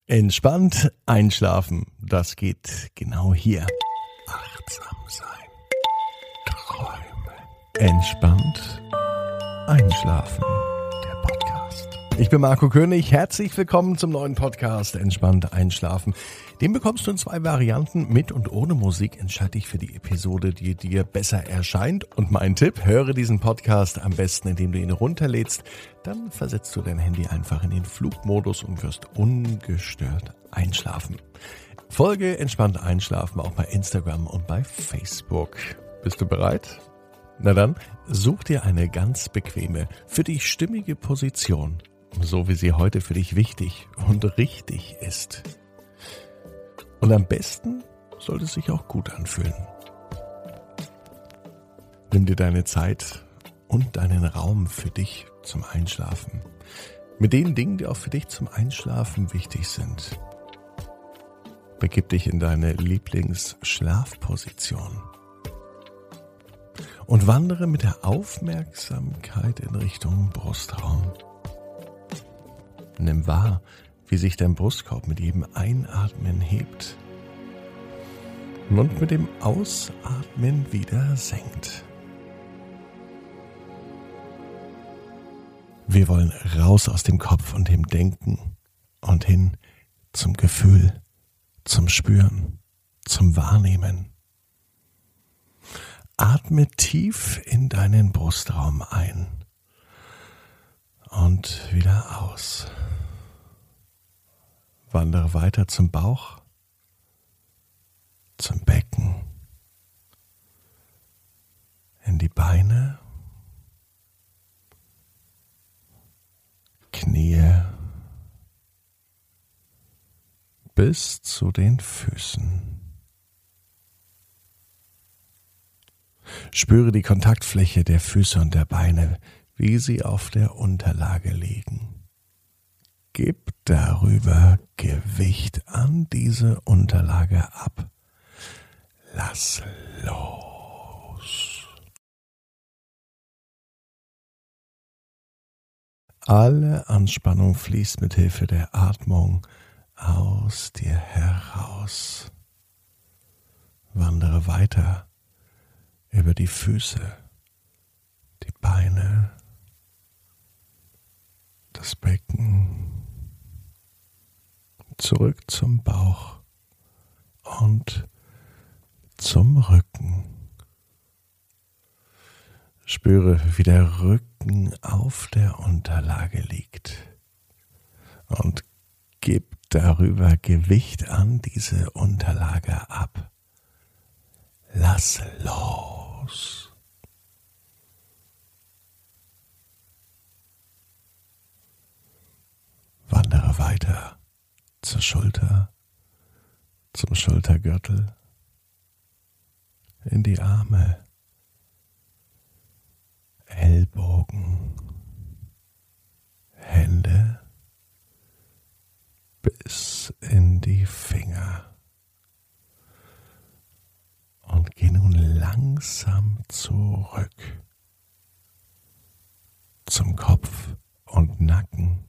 Entspannt einschlafen, das geht genau hier. Achtsam sein, träumen. Entspannt einschlafen, der Podcast. Ich bin Marco König, herzlich willkommen zum neuen Podcast Entspannt einschlafen. Den bekommst du in 2 Varianten, mit und ohne Musik. Entscheide dich für die Episode, die dir besser erscheint. Und mein Tipp, höre diesen Podcast am besten, indem du ihn runterlädst. Dann versetzt du dein Handy einfach in den Flugmodus und wirst ungestört einschlafen. Folge Entspannt einschlafen auch bei Instagram und bei Facebook. Bist du bereit? Na dann, such dir eine ganz bequeme, für dich stimmige Position, so wie sie heute für dich wichtig und richtig ist. Und am besten sollte es sich auch gut anfühlen. Nimm dir deine Zeit und deinen Raum für dich zum Einschlafen. Mit den Dingen, die auch für dich zum Einschlafen wichtig sind. Begib dich in deine Lieblingsschlafposition. Und wandere mit der Aufmerksamkeit in Richtung Brustraum. Nimm wahr, wie sich dein Brustkorb mit jedem Einatmen hebt und mit dem Ausatmen wieder senkt. Wir wollen raus aus dem Kopf und dem Denken und hin zum Gefühl, zum Spüren, zum Wahrnehmen. Atme tief in deinen Brustraum ein und wieder aus. Wandere weiter zum Bauch, zum Becken, in die Beine, Knie, bis zu den Füßen. Spüre die Kontaktfläche der Füße und der Beine, wie sie auf der Unterlage liegen. Gib darüber Gewicht an diese Unterlage ab. Lass los. Alle Anspannung fließt mit Hilfe der Atmung aus dir heraus. Wandere weiter über die Füße, die Beine, das Becken, zurück zum Bauch und zum Rücken. Spüre, wie der Rücken auf der Unterlage liegt und gib darüber Gewicht an diese Unterlage ab. Lass los. Wandere weiter zur Schulter, zum Schultergürtel, in die Arme, Ellbogen, Hände, bis in die Finger. Und geh nun langsam zurück zum Kopf und Nacken.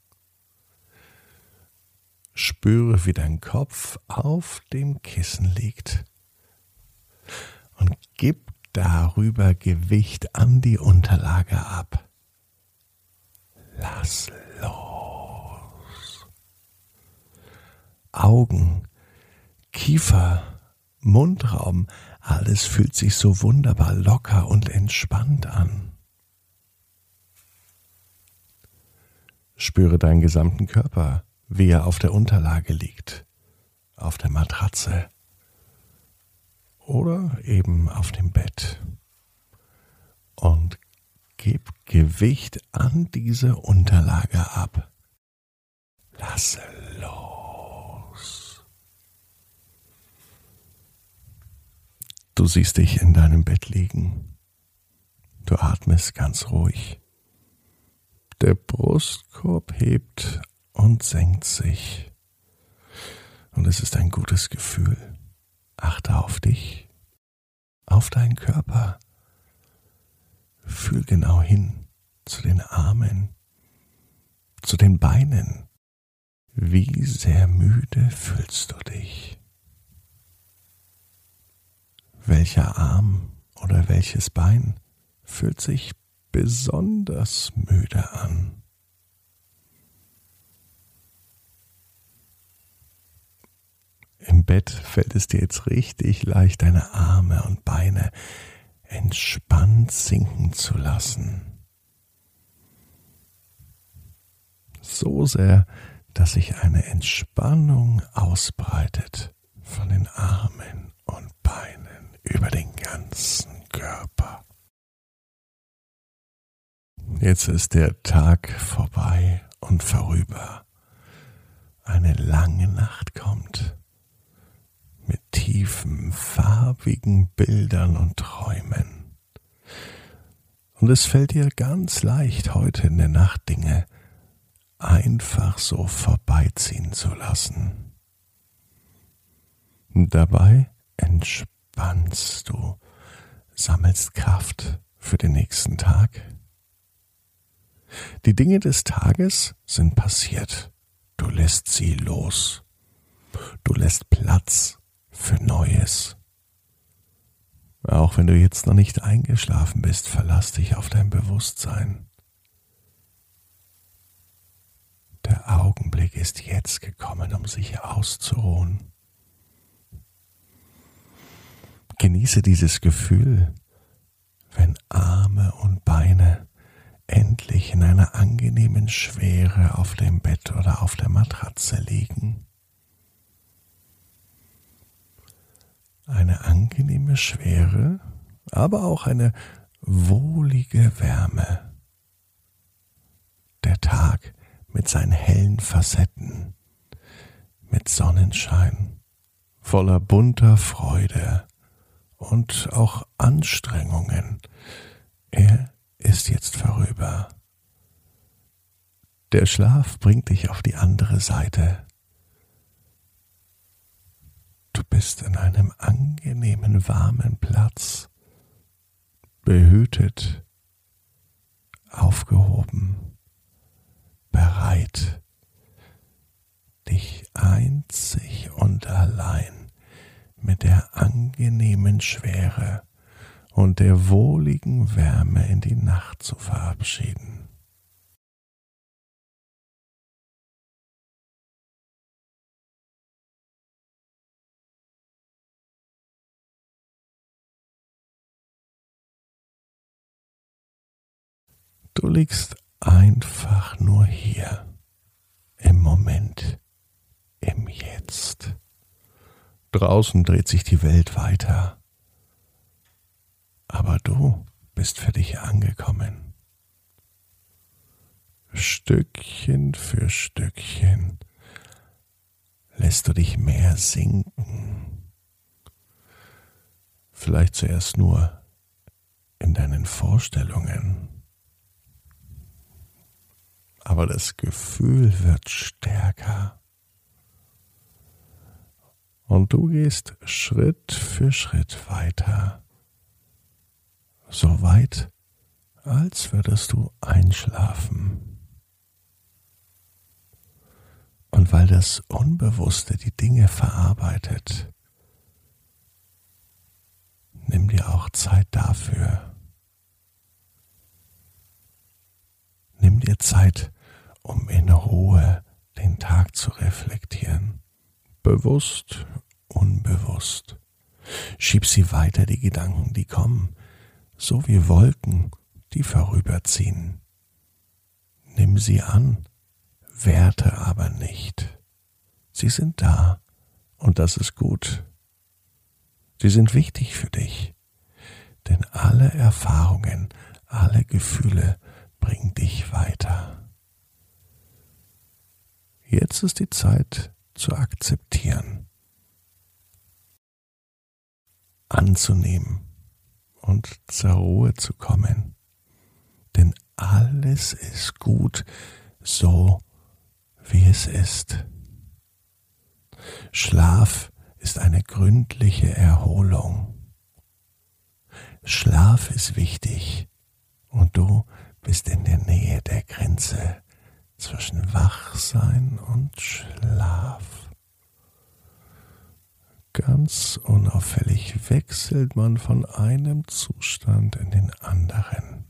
Spüre, wie dein Kopf auf dem Kissen liegt und gib darüber Gewicht an die Unterlage ab. Lass los. Augen, Kiefer, Mundraum, alles fühlt sich so wunderbar locker und entspannt an. Spüre deinen gesamten Körper, wie er auf der Unterlage liegt, auf der Matratze oder eben auf dem Bett. Und gib Gewicht an diese Unterlage ab. Lass los. Du siehst dich in deinem Bett liegen. Du atmest ganz ruhig. Der Brustkorb hebt und senkt sich. Und es ist ein gutes Gefühl. Achte auf dich, auf deinen Körper. Fühl genau hin zu den Armen, zu den Beinen, Wie sehr müde fühlst du dich? Welcher Arm oder welches Bein fühlt sich besonders müde an? Im Bett fällt es dir jetzt richtig leicht, deine Arme und Beine entspannt sinken zu lassen. So sehr, dass sich eine Entspannung ausbreitet von den Armen und Beinen über den ganzen Körper. Jetzt ist der Tag vorbei und vorüber. Eine lange Nacht kommt mit tiefen, farbigen Bildern und Träumen. Und es fällt dir ganz leicht, heute in der Nacht Dinge einfach so vorbeiziehen zu lassen. Dabei entspannst du, sammelst Kraft für den nächsten Tag. Die Dinge des Tages sind passiert. Du lässt sie los. Du lässt Platz für Neues. Auch wenn du jetzt noch nicht eingeschlafen bist, verlass dich auf dein Bewusstsein. Der Augenblick ist jetzt gekommen, um sich auszuruhen. Genieße dieses Gefühl, wenn Arme und Beine endlich in einer angenehmen Schwere auf dem Bett oder auf der Matratze liegen. Eine angenehme Schwere, aber auch eine wohlige Wärme. Der Tag mit seinen hellen Facetten, mit Sonnenschein, voller bunter Freude und auch Anstrengungen. Er ist jetzt vorüber. Der Schlaf bringt dich auf die andere Seite. Du bist in einem angenehmen, warmen Platz, behütet, aufgehoben, bereit, dich einzig und allein mit der angenehmen Schwere und der wohligen Wärme in die Nacht zu verabschieden. Du liegst einfach nur hier, im Moment, im Jetzt. Draußen dreht sich die Welt weiter, aber du bist für dich angekommen. Stückchen für Stückchen lässt du dich mehr sinken. Vielleicht zuerst nur in deinen Vorstellungen. Aber das Gefühl wird stärker. Und du gehst Schritt für Schritt weiter. So weit, als würdest du einschlafen. Und weil das Unbewusste die Dinge verarbeitet, nimm dir auch Zeit dafür. Nimm dir Zeit, um in Ruhe den Tag zu reflektieren. Bewusst, unbewusst. Schieb sie weiter, die Gedanken, die kommen, so wie Wolken, die vorüberziehen. Nimm sie an, werte aber nicht. Sie sind da und das ist gut. Sie sind wichtig für dich, denn alle Erfahrungen, alle Gefühle bringen dich weiter. Jetzt ist die Zeit zu akzeptieren, anzunehmen und zur Ruhe zu kommen. Denn alles ist gut, so wie es ist. Schlaf ist eine gründliche Erholung. Schlaf ist wichtig und du bist in der Nähe der Grenze zwischen Wachsein und Schlaf. Ganz unauffällig wechselt man von einem Zustand in den anderen.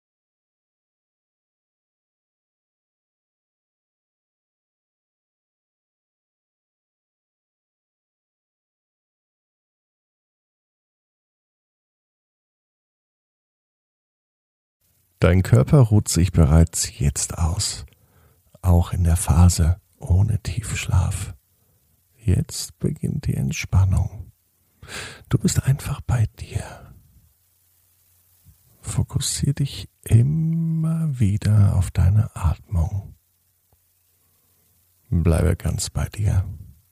Dein Körper ruht sich bereits jetzt aus, auch in der Phase ohne Tiefschlaf. Jetzt beginnt die Entspannung. Du bist einfach bei dir. Fokussiere dich immer wieder auf deine Atmung. Bleibe ganz bei dir.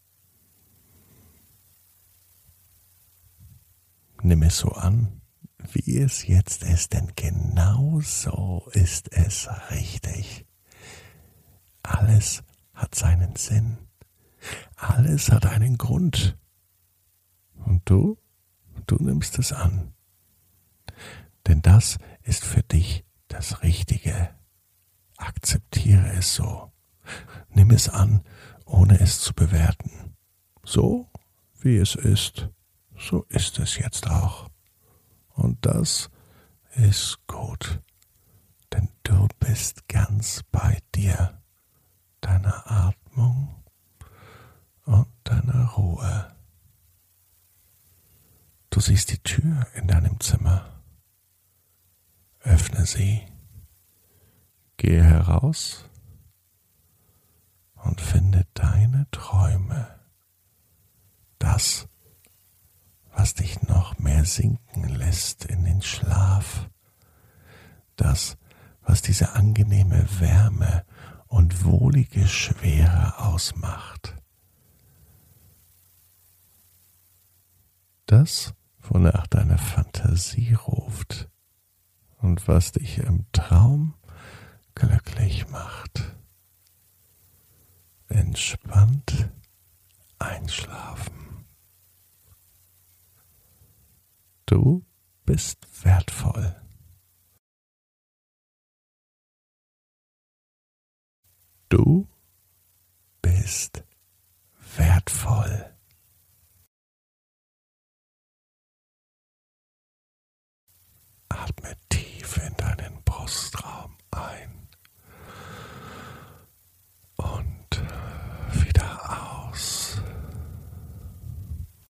Nimm es so an, wie es jetzt ist, denn genau so ist es richtig. Alles hat seinen Sinn. Alles hat einen Grund. Und du nimmst es an. Denn das ist für dich das Richtige. Akzeptiere es so. Nimm es an, ohne es zu bewerten. So, wie es ist, so ist es jetzt auch. Und das ist gut. Denn du bist ganz bei dir, deiner Atmung und deiner Ruhe. Du siehst die Tür in deinem Zimmer. Öffne sie. Gehe heraus und finde deine Träume. Das, was dich noch mehr sinken lässt in den Schlaf. Das, was diese angenehme Wärme und wohlige Schwere ausmacht. Das, wonach deine Fantasie ruft und was dich im Traum glücklich macht. Entspannt einschlafen. Du bist wertvoll. Du bist wertvoll. Atme tief in deinen Brustraum ein